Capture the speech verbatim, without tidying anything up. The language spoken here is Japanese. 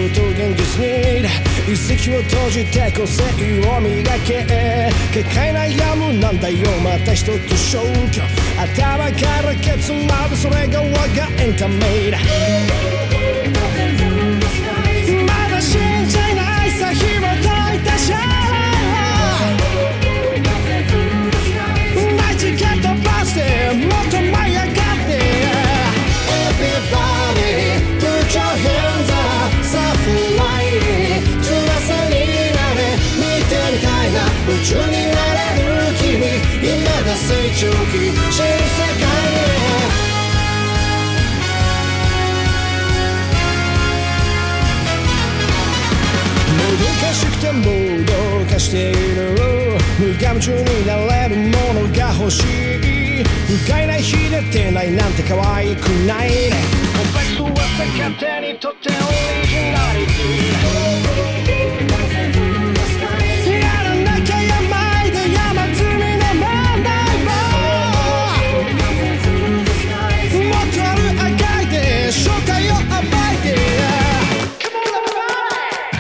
と現実に一石を閉じて個性を磨け結界悩むなんだよまた一つ消去頭からケツまでそれが我がエンタメだまだ信じないさ紐解いたシャナイチケットバスでもっと舞い上がって Everybody put your hands up さあフライ翼になれ見てみたいな宇宙になれる君今が成長期新世界へもどかしくてもどかしている無我夢中になれるものが欲しい不甲斐ない日出てないなんて可愛くないねお別は勝手にとってオリジナリ